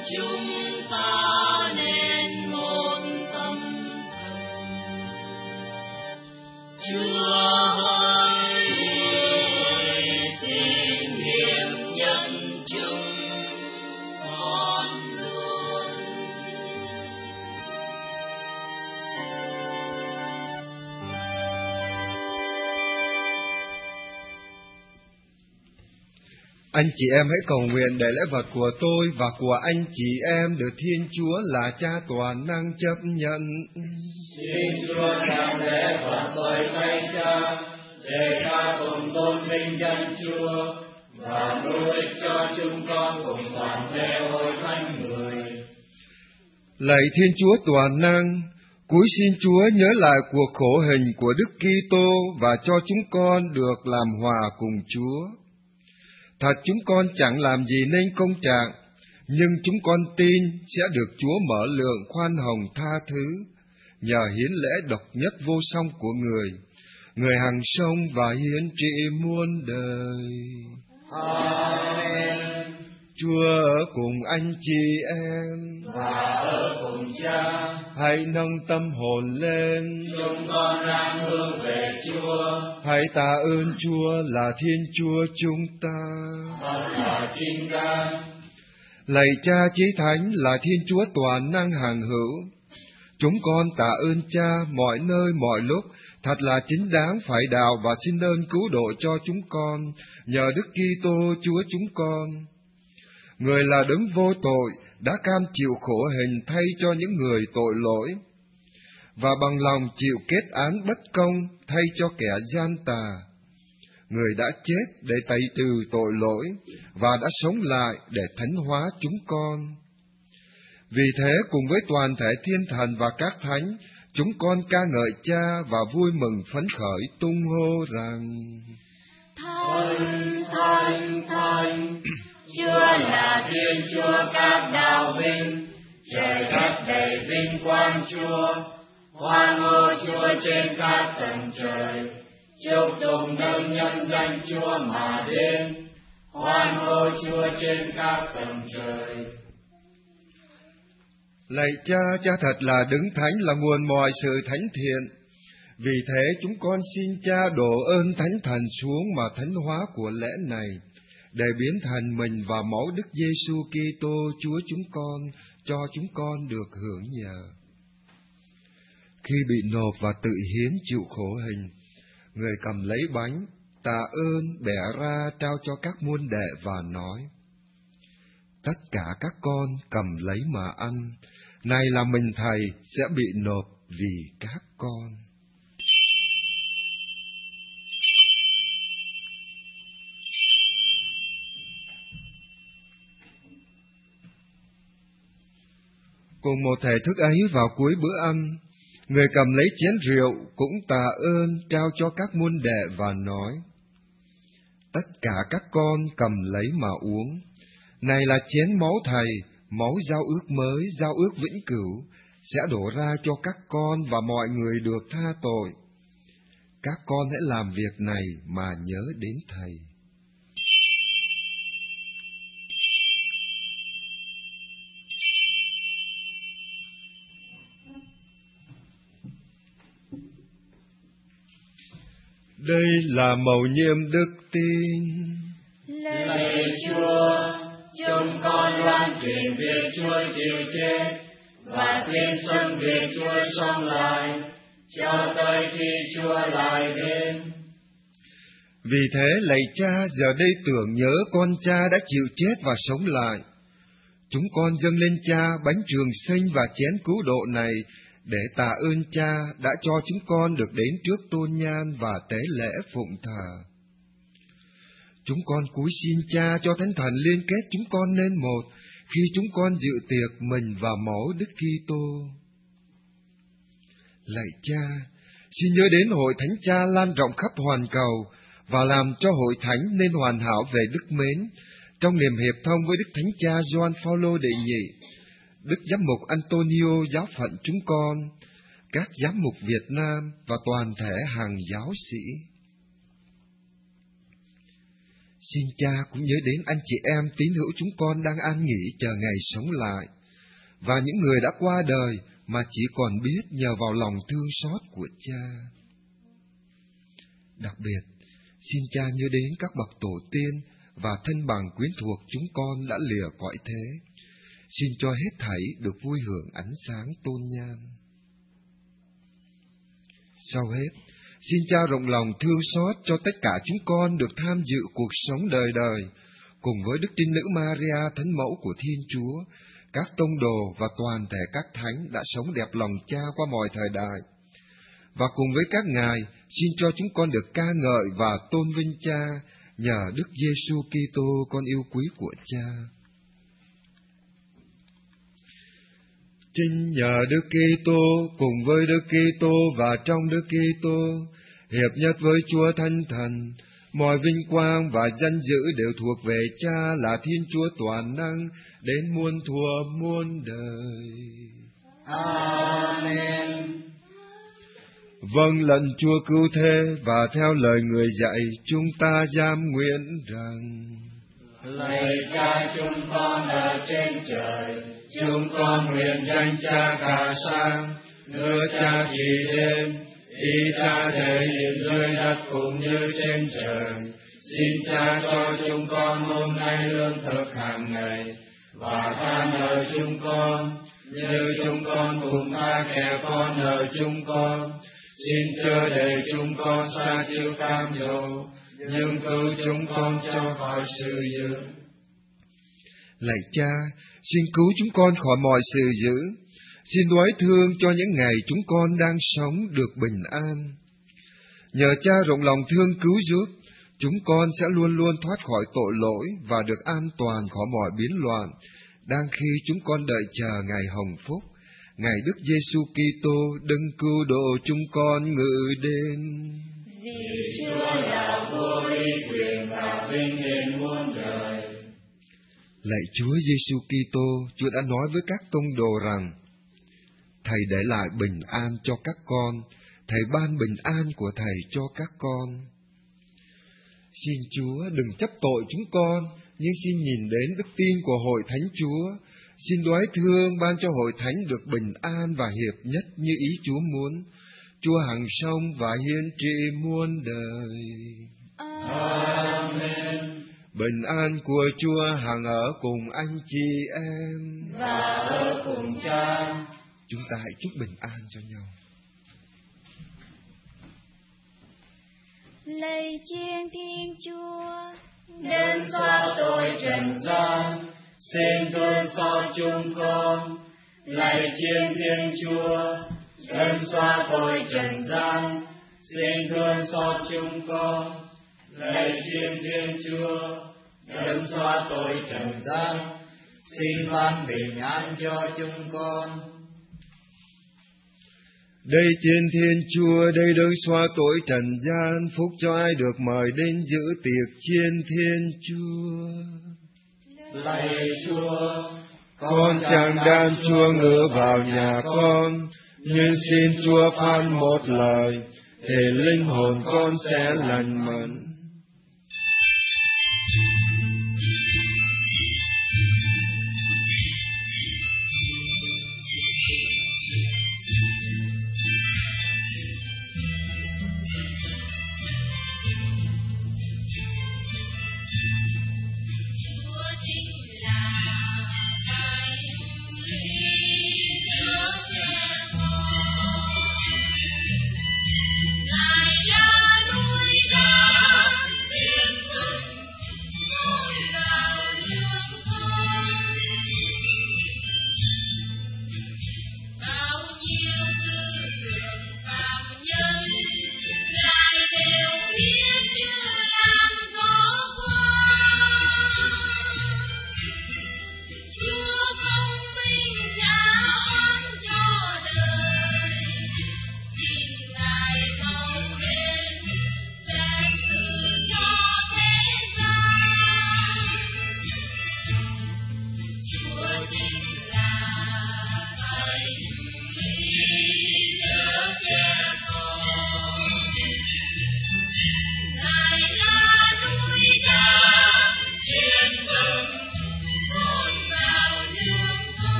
chúng ta nên một tâm thần. Chúa hỡi, xin hiệp nhận chúng con luôn. Anh chị em hãy cầu nguyện để lễ vật của tôi và của anh chị em được Thiên Chúa là Cha toàn năng chấp nhận. Xin Chúa nhận lễ vật bởi tay Cha, để Cha cùng tôn vinh danh Chúa và hữu ích cho chúng con cùng toàn thể hội thánh người. Lạy Thiên Chúa toàn năng, cúi xin Chúa nhớ lại cuộc khổ hình của Đức Kitô và cho chúng con được làm hòa cùng Chúa. Thật chúng con chẳng làm gì nên công trạng, nhưng chúng con tin sẽ được Chúa mở lượng khoan hồng tha thứ, nhờ hiến lễ độc nhất vô song của người, người hằng sống và hiến trị muôn đời. Amen. Chúa ở cùng anh chị em và ở cùng Cha. Hãy nâng tâm hồn lên, Chúng con đang hướng về Chúa. Hãy tạ ơn Chúa là Thiên Chúa chúng ta. Thật là chính đáng. Lạy Cha Chí Thánh là Thiên Chúa toàn năng hằng hữu, chúng con tạ ơn Cha mọi nơi mọi lúc, thật là chính đáng phải đạo và xin ơn cứu độ cho chúng con nhờ Đức Kitô Chúa chúng con. Người là đấng vô tội đã cam chịu khổ hình thay cho những người tội lỗi, và bằng lòng chịu kết án bất công thay cho kẻ gian tà. Người đã chết để tẩy trừ tội lỗi và đã sống lại để thánh hóa chúng con. Vì thế cùng với toàn thể thiên thần và các thánh, chúng con ca ngợi Cha và vui mừng phấn khởi tung hô rằng: Thánh, Thánh, Thánh, Chúa là Thiên Chúa các đạo binh, trời đất đầy vinh quang Chúa, hoan hô Chúa trên các tầng trời, chúc tụng nâng nhân danh Chúa mà đến, hoan hô Chúa trên các tầng trời. Lạy Cha, Cha thật là đấng thánh, là nguồn mọi sự thánh thiện. Vì thế chúng con xin Cha đổ ơn thánh thần xuống mà thánh hóa của lễ này, để biến thành mình và máu Đức Giêsu Kitô Chúa chúng con cho chúng con được hưởng nhờ. Khi bị nộp và tự hiến chịu khổ hình, người cầm lấy bánh, tạ ơn, bẻ ra trao cho các môn đệ và nói: Tất cả các con cầm lấy mà ăn, này là mình Thầy sẽ bị nộp vì các con. Cùng một thể thức ấy vào cuối bữa ăn, người cầm lấy chén rượu cũng tạ ơn trao cho các môn đệ và nói: Tất cả các con cầm lấy mà uống, này là chén máu Thầy, máu giao ước mới, giao ước vĩnh cửu, sẽ đổ ra cho các con và mọi người được tha tội. Các con hãy làm việc này mà nhớ đến Thầy. Đây là mầu nhiệm đức tin. Lạy Chúa, chúng con loan truyền việc Chúa chịu chết và tin xưng việc Chúa sống lại cho tới khi Chúa lại đến. Vì thế lạy Cha, giờ đây tưởng nhớ con Cha đã chịu chết và sống lại, chúng con dâng lên Cha bánh trường sinh và chén cứu độ này, để tạ ơn Cha đã cho chúng con được đến trước tôn nhan và tế lễ phụng thờ. Chúng con cúi xin Cha cho Thánh Thần liên kết chúng con nên một khi chúng con dự tiệc mình và máu Đức Kitô. Lạy Cha, xin nhớ đến hội Thánh Cha lan rộng khắp hoàn cầu và làm cho hội thánh nên hoàn hảo về đức mến, trong niềm hiệp thông với Đức Thánh Cha Gioan Phaolô đệ nhị, Đức Giám mục Antonio giáo phận chúng con, các giám mục Việt Nam và toàn thể hàng giáo sĩ. Xin Cha cũng nhớ đến anh chị em tín hữu chúng con đang an nghỉ chờ ngày sống lại, và những người đã qua đời mà chỉ còn biết nhờ vào lòng thương xót của Cha. Đặc biệt, xin Cha nhớ đến các bậc tổ tiên và thân bằng quyến thuộc chúng con đã lìa cõi thế. Xin cho hết thảy được vui hưởng ánh sáng tôn nhan. Sau hết, xin Cha rộng lòng thương xót cho tất cả chúng con được tham dự cuộc sống đời đời, cùng với Đức Trinh Nữ Maria Thánh Mẫu của Thiên Chúa, các tông đồ và toàn thể các thánh đã sống đẹp lòng Cha qua mọi thời đại. Và cùng với các ngài, xin cho chúng con được ca ngợi và tôn vinh Cha nhờ Đức Giêsu Kitô con yêu quý của Cha. Chính nhờ Đức Kitô cùng với Đức Kitô và trong Đức Kitô, hiệp nhất với Chúa Thánh Thần, mọi vinh quang và danh dự đều thuộc về Cha là Thiên Chúa toàn năng đến muôn thuở muôn đời. Amen. Vâng lệnh Chúa cứu thế và theo lời người dạy, chúng ta giam nguyện rằng: Lạy Cha chúng con ở trên trời, chúng con nguyện danh Cha cả sang, nước Cha trị đến, ý Cha thể hiện dưới đất cũng như trên trời. Xin Cha cho chúng con hôm nay lương thực hàng ngày, và tha nợ chúng con như chúng con cùng tha kẻ con nợ chúng con. Xin chớ để chúng con sa chịu cám dỗ, nhưng cứu chúng con cho khỏi sự dữ. Lạy Cha, xin cứu chúng con khỏi mọi sự dữ. Xin đoái thương cho những ngày chúng con đang sống được bình an. Nhờ Cha rộng lòng thương cứu giúp, chúng con sẽ luôn luôn thoát khỏi tội lỗi và được an toàn khỏi mọi biến loạn, đang khi chúng con đợi chờ ngày hồng phúc, ngày Đức Giêsu Kitô đấng cứu độ chúng con ngự đến. Vì Chúa là vua uy quyền và vinh hiển muôn đời. Lạy Chúa Giêsu Kitô, Chúa đã nói với các tông đồ rằng: Thầy để lại bình an cho các con, Thầy ban bình an của Thầy cho các con. Xin Chúa đừng chấp tội chúng con, nhưng xin nhìn đến đức tin của Hội Thánh Chúa. Xin đoái thương ban cho Hội Thánh được bình an và hiệp nhất như ý Chúa muốn. Chúa hằng sống và hiên trị muôn đời. Amen. Bình an của Chúa hằng ở cùng anh chị em và ở cùng Cha. Chúng ta hãy chúc bình an cho nhau. Lạy Chiên Thiên Chúa, đến xóa tội trần gian, xin thương xót chúng con. Lạy Chiên Thiên Chúa, đến xóa tội trần gian, xin thương xót chúng con. Lạy Chiên Thiên Chúa, đến xóa tội trần gian, xin ban bình an cho chúng con. Đây trên Thiên Chúa, đây đấng xóa tội trần gian, phúc cho ai được mời đến dự tiệc trên Thiên Chúa. Lạy Chúa, con chẳng đan Chúa ngự vào nhà con, nhưng xin Chúa phán một lời, để linh hồn con sẽ lành mạnh. Ngài là núi cao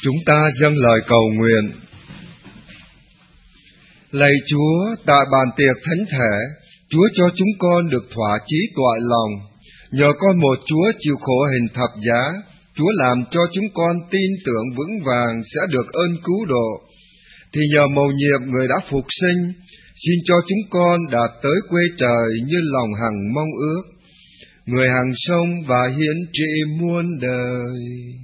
Chúng ta dâng lời cầu nguyện. Lạy Chúa, tại bàn tiệc thánh thể, Chúa cho chúng con được thỏa chí toại lòng. Nhờ con một Chúa chịu khổ hình thập giá, Chúa làm cho chúng con tin tưởng vững vàng sẽ được ơn cứu độ. Thì nhờ mầu nhiệm người đã phục sinh, xin cho chúng con đạt tới quê trời như lòng hằng mong ước. Người hằng sống và hiến trị muôn đời.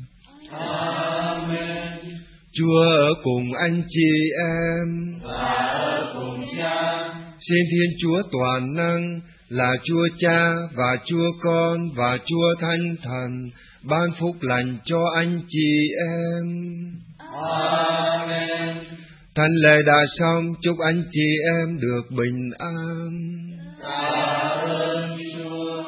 Amen. Chúa ở cùng anh chị em và ở cùng Cha. Xin Thiên Chúa toàn năng là Chúa Cha và Chúa Con và Chúa Thánh Thần ban phúc lành cho anh chị em. Amen. Thánh lễ đã xong, chúc anh chị em được bình an. Tạ ơn Chúa.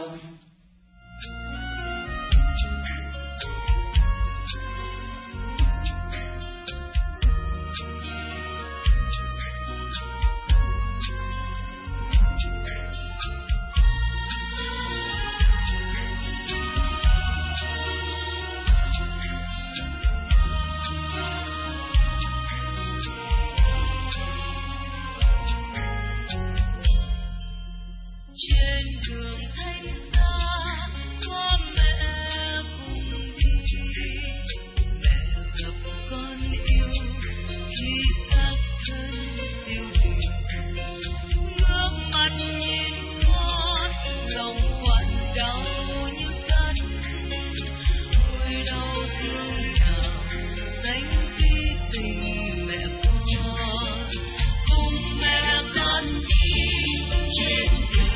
Trên đường thanh xa có mẹ cùng đi, mẹ gặp con yêu khi xác thân tiêu điều. Ngước mắt nhìn con, lòng quặn đau như cắt. Ôi đau thương nào danh khi tình mẹ con, cùng mẹ con đi trên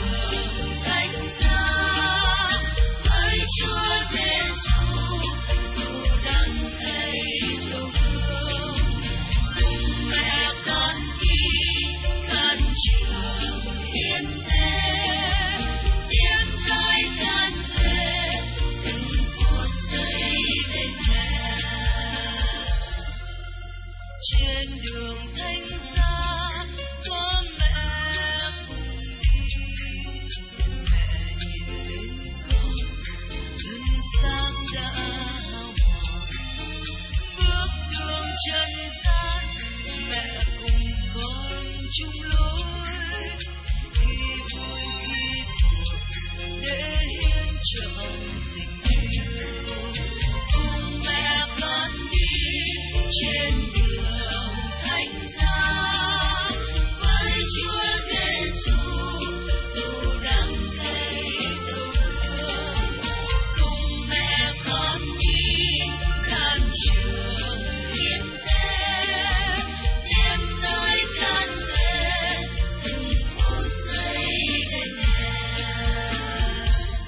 trên đường thanh xa có mẹ cùng đi, mẹ nhìn lên con thân xác đã hao mòn, bước đường trần gian mẹ cùng con chung lối, khi vui khi buồn để hiến trọn tình yêu. Cùng mẹ con đi trên đường thanh giá với Chúa Giêsu, dù đắng cay sâu thương. Cùng mẹ con đi can trường hiến tế, đem tới can về từng phút giây đến hẹn.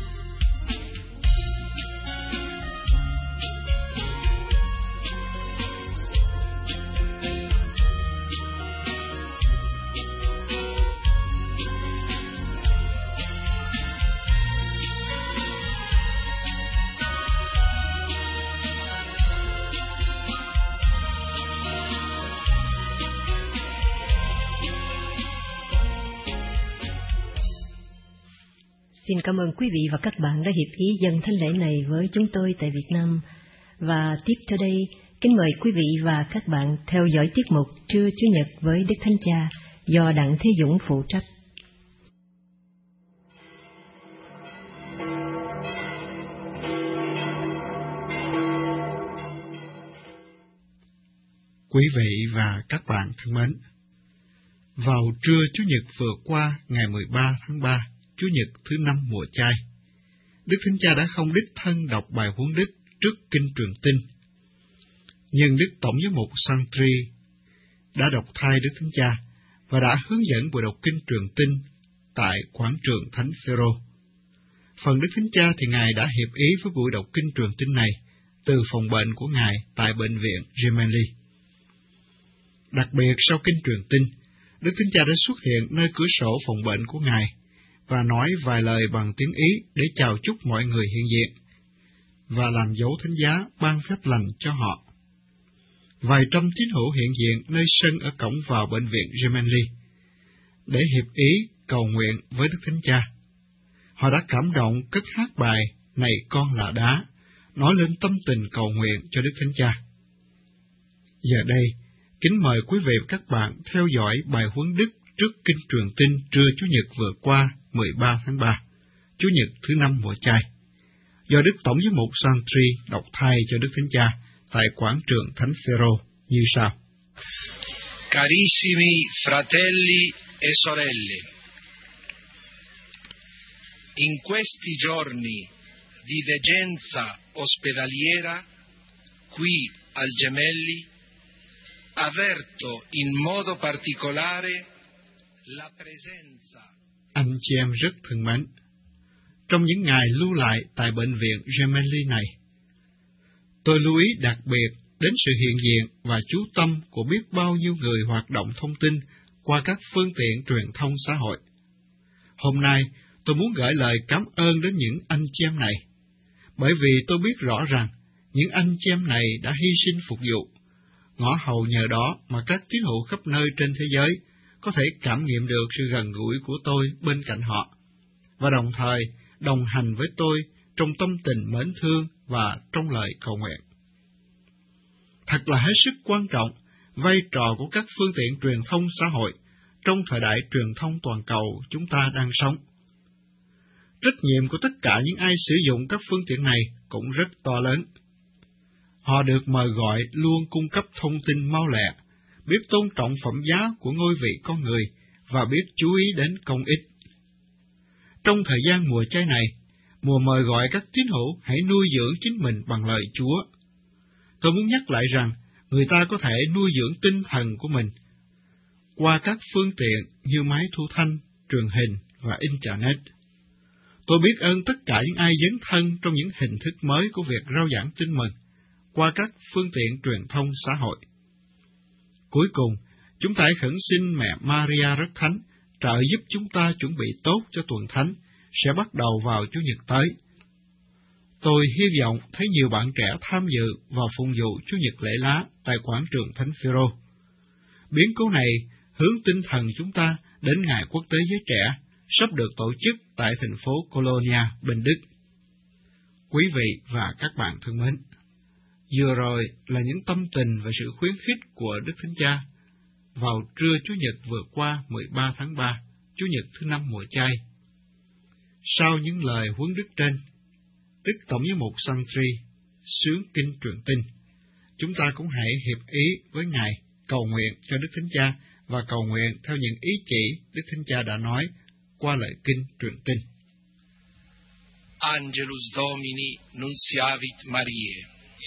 Xin cảm ơn quý vị và các bạn đã hiệp ý dâng thánh lễ này với chúng tôi tại Việt Nam. Và tiếp theo đây, kính mời quý vị và các bạn theo dõi tiết mục Trưa Chủ nhật với Đức Thánh Cha do Đặng Thế Dũng phụ trách. Quý vị và các bạn thân mến, vào trưa Chủ nhật vừa qua, ngày mười ba tháng ba, Chủ nhật thứ năm mùa chay, Đức Thánh Cha đã không đích thân đọc bài huấn đức trước kinh truyền tin, nhưng Đức Tổng giám mục Santri đã đọc thay Đức Thánh Cha và đã hướng dẫn buổi đọc kinh truyền tin tại quảng trường Thánh Phêrô. Phần Đức Thánh Cha thì Ngài đã hiệp ý với buổi đọc kinh truyền tin này từ phòng bệnh của Ngài tại bệnh viện Gemelli. Đặc biệt sau kinh truyền tin, Đức Thánh Cha đã xuất hiện nơi cửa sổ phòng bệnh của Ngài và nói vài lời bằng tiếng Ý để chào chúc mọi người hiện diện và làm dấu thánh giá ban phép lành cho họ. Vài trăm tín hữu hiện diện nơi sân ở cổng vào bệnh viện Gemelli để hiệp ý cầu nguyện với Đức Thánh Cha. Họ đã cảm động cất hát bài Này con là đá, nói lên tâm tình cầu nguyện cho Đức Thánh Cha. Giờ đây, kính mời quý vị và các bạn theo dõi bài huấn đức trước Kinh Truyền Tin trưa Chủ nhật vừa qua, mười ba tháng ba, Chủ nhật thứ năm mùa chay, do Đức Tổng giám mục Santri đọc thay cho Đức Thánh Cha tại quảng trường Thánh Phêrô như sau. Carissimi fratelli e sorelle, in questi giorni di degenza ospedaliera qui al Gemelli avverto in modo particolare la presenza. Anh chị em rất thân mến, trong những ngày lưu lại tại bệnh viện Gemelli này, tôi lưu ý đặc biệt đến sự hiện diện và chú tâm của biết bao nhiêu người hoạt động thông tin qua các phương tiện truyền thông xã hội. Hôm nay, tôi muốn gửi lời cảm ơn đến những anh chị em này, bởi vì tôi biết rõ rằng những anh chị em này đã hy sinh phục vụ. Ngõ hầu nhờ đó mà các tín hữu khắp nơi trên thế giới có thể cảm nghiệm được sự gần gũi của tôi bên cạnh họ, và đồng thời đồng hành với tôi trong tâm tình mến thương và trong lời cầu nguyện. Thật là hết sức quan trọng vai trò của các phương tiện truyền thông xã hội trong thời đại truyền thông toàn cầu chúng ta đang sống. Trách nhiệm của tất cả những ai sử dụng các phương tiện này cũng rất to lớn. Họ được mời gọi luôn cung cấp thông tin mau lẹ, biết tôn trọng phẩm giá của ngôi vị con người và biết chú ý đến công ích. Trong thời gian mùa chay này, mùa mời gọi các tín hữu hãy nuôi dưỡng chính mình bằng lời Chúa. Tôi muốn nhắc lại rằng, người ta có thể nuôi dưỡng tinh thần của mình qua các phương tiện như máy thu thanh, truyền hình và Internet. Tôi biết ơn tất cả những ai dấn thân trong những hình thức mới của việc rao giảng tin mừng qua các phương tiện truyền thông xã hội. Cuối cùng, chúng ta hãy khẩn xin mẹ Maria rất thánh trợ giúp chúng ta chuẩn bị tốt cho tuần thánh sẽ bắt đầu vào Chủ nhật tới. Tôi hy vọng thấy nhiều bạn trẻ tham dự vào phụng vụ Chủ nhật lễ lá tại quảng trường Thánh Phêrô. Biến cố này hướng tinh thần chúng ta đến Ngày Quốc tế Giới Trẻ sắp được tổ chức tại thành phố Colonia, bên Đức. Quý vị và các bạn thân mến, vừa rồi là những tâm tình và sự khuyến khích của Đức Thánh Cha vào trưa Chủ nhật vừa qua mười ba tháng ba, Chủ nhật thứ năm mùa chay. Sau những lời huấn đức trên, Đức Tổng giám mục Santri xướng Kinh Truyền Tin, chúng ta cũng hãy hiệp ý với Ngài cầu nguyện cho Đức Thánh Cha và cầu nguyện theo những ý chỉ Đức Thánh Cha đã nói qua lời Kinh Truyền Tin. Angelus Domini nunciavit Mariae.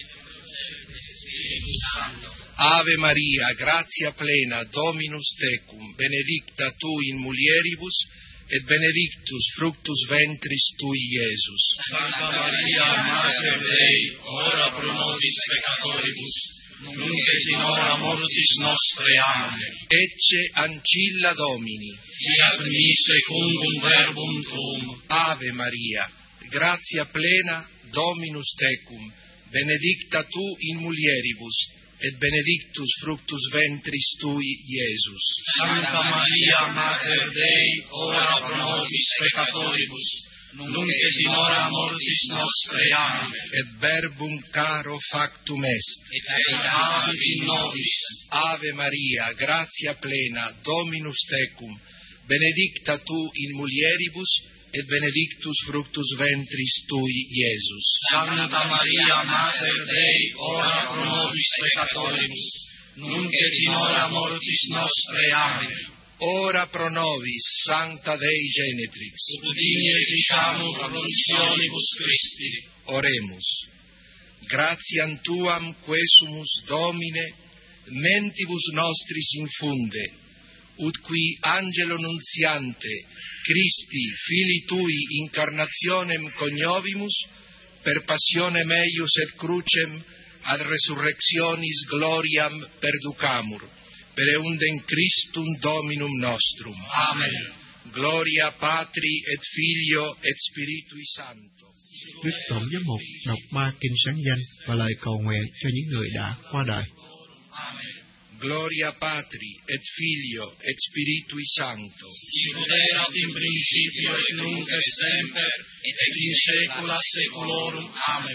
Ave Maria, gratia plena, Dominus tecum, benedicta tu in mulieribus, et benedictus fructus ventris tui, Iesus. Santa Maria, Mater Dei, ora pro nobis peccatoribus, nunc et in hora mortis nostre. Amen. Ecce ancilla Domini. Fiat mi secundum verbum tuum. Ave Maria, gratia plena, Dominus tecum, benedicta tu in mulieribus, et benedictus fructus ventris tui, Iesus. Santa Maria, Mater Dei, ora pro nobis peccatoribus, nunc et in hora mortis nostre. Amen. Et verbum caro factum est. Et habet in nobis. Ave Maria, gratia plena, Dominus tecum, benedicta tu in mulieribus, et benedictus fructus ventris tui, Iesus. Santa Maria, Mater Dei, ora pro nobis peccatoribus, nunc et in hora mortis nostre. Amen. Ora pro nobis, Sancta Dei Genetrix. Udini et dicamur promissionibus Christi. Oremus. Gratiam tuam quesumus, Domine, mentibus nostris infunde, ut qui angelo nunziante, Christi, Fili Tui, incarnationem coniovimus, per passionem eius et crucem, ad resurrectionis gloriam perducamur, per eundem Christum Dominum nostrum. Amen. Gloria Patri et Filio et Spiritui Sancto. Đức Tổng giám mục đọc ba kinh sáng danh và lời cầu nguyện cho những người đã qua đời. Gloria Patri et Filio et Spiritui Sancto. Sicut erat in principio et nunc et semper et in saecula saeculorum. Amen.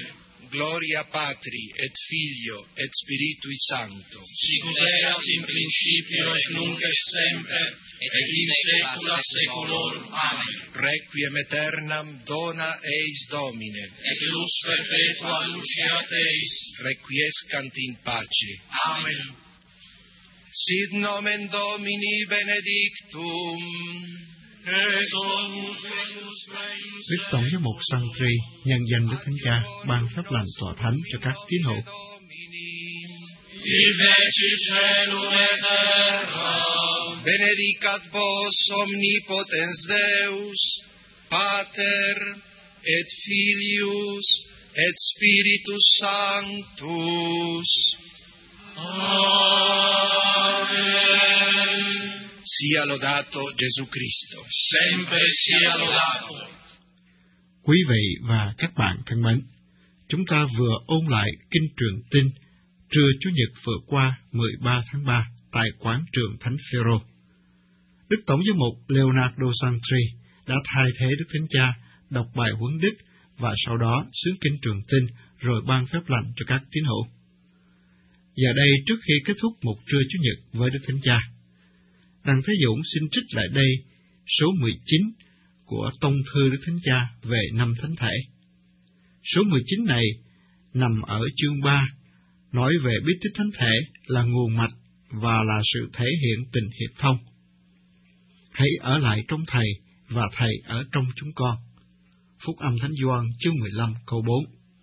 gloria Patri et Filio et Spiritui Sancto. Sicut erat in principio et nunc et semper, et in saecula saeculorum. Amen. Requiem aeternam dona eis Domine. Et lux perpetua luceat eis. Requiescant in pace. Amen. Sit nomen Domini benedictum. Đức Tổng giám mục Santri nhân danh Đức Thánh Cha ban phép lành tòa thánh cho các tín hữu. Benedicat vos omnipotens Deus, Pater et Filius et Spiritus Sanctus. Amen. Sia lodato Gesù Cristo. Sempre sia lodato. Quý vị và các bạn thân mến, chúng ta vừa ôn lại kinh truyền tin trưa Chủ nhật vừa qua mười ba tháng ba tại quảng trường Thánh Phêrô. Đức Tổng giám mục Leonardo Santri đã thay thế Đức Thánh Cha đọc bài huấn đức và sau đó xướng kinh truyền tin rồi ban phép lành cho các tín hữu. Giờ đây, trước khi kết thúc một trưa Chủ nhật với Đức Thánh Cha, Đặng Thế Dũng xin trích lại đây số mười chín của Tông thư Đức Thánh Cha về năm Thánh Thể. Số mười chín này nằm ở chương ba, nói về bí tích Thánh Thể là nguồn mạch và là sự thể hiện tình hiệp thông. Hãy ở lại trong Thầy và Thầy ở trong chúng con. Phúc âm Thánh Gioan chương mười lăm câu bốn.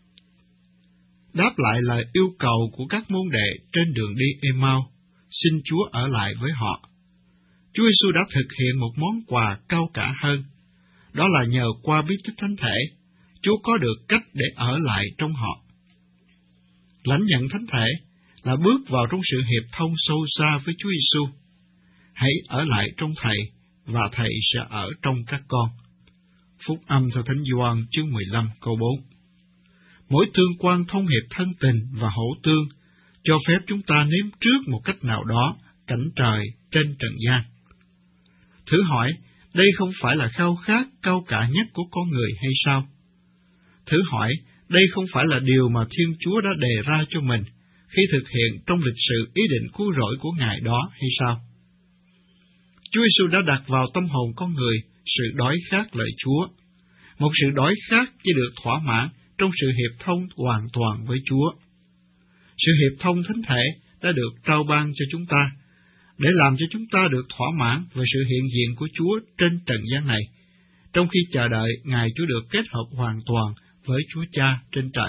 Đáp lại lời yêu cầu của các môn đệ trên đường đi Emau, xin Chúa ở lại với họ. Chúa Giêsu đã thực hiện một món quà cao cả hơn, đó là nhờ qua bí tích Thánh Thể, Chúa có được cách để ở lại trong họ. Lãnh nhận Thánh Thể là bước vào trong sự hiệp thông sâu xa với Chúa Giêsu. Hãy ở lại trong Thầy và Thầy sẽ ở trong các con. Phúc âm theo Thánh Gioan chương mười lăm câu bốn. Mỗi tương quan thông hiệp thân tình và hữu tương cho phép chúng ta nếm trước một cách nào đó cảnh trời trên trần gian. Thử hỏi, đây không phải là khao khát cao cả nhất của con người hay sao? Thử hỏi, đây không phải là điều mà Thiên Chúa đã đề ra cho mình khi thực hiện trong lịch sử ý định cứu rỗi của Ngài đó hay sao? Chúa Giêsu đã đặt vào tâm hồn con người sự đói khát lời Chúa, một sự đói khát chỉ được thỏa mãn trong sự hiệp thông hoàn toàn với Chúa. Sự hiệp thông thánh thể đã được trao ban cho chúng ta, để làm cho chúng ta được thỏa mãn về sự hiện diện của Chúa trên trần gian này, trong khi chờ đợi Ngài Chúa được kết hợp hoàn toàn với Chúa Cha trên trời.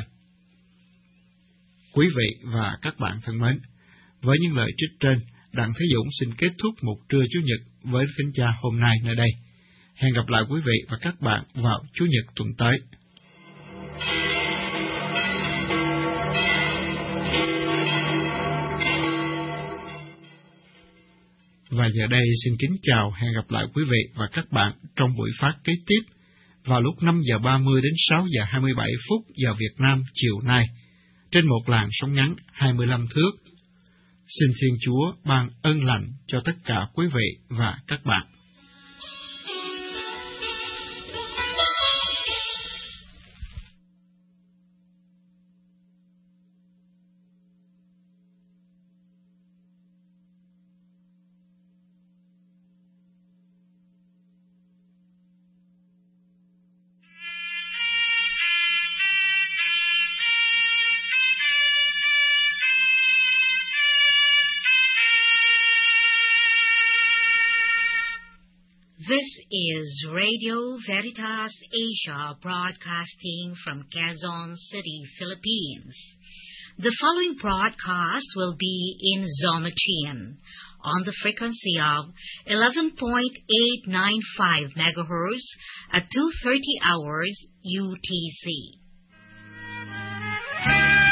Quý vị và các bạn thân mến, với những lời trích trên, Đặng Thế Dũng xin kết thúc một trưa Chủ nhật với Thánh Cha hôm nay nơi đây. Hẹn gặp lại quý vị và các bạn vào Chủ nhật tuần tới. Và giờ đây xin kính chào, hẹn gặp lại quý vị và các bạn trong buổi phát kế tiếp vào lúc năm giờ ba mươi đến sáu giờ hai mươi bảy phút giờ Việt Nam chiều nay, trên một làn sóng ngắn hai mươi lăm thước. Xin Thiên Chúa ban ơn lành cho tất cả quý vị và các bạn. This is Radio Veritas Asia, broadcasting from Quezon City, Philippines. The following broadcast will be in Zomatrian on the frequency of eleven point eight nine five megahertz at two thirty hours U T C.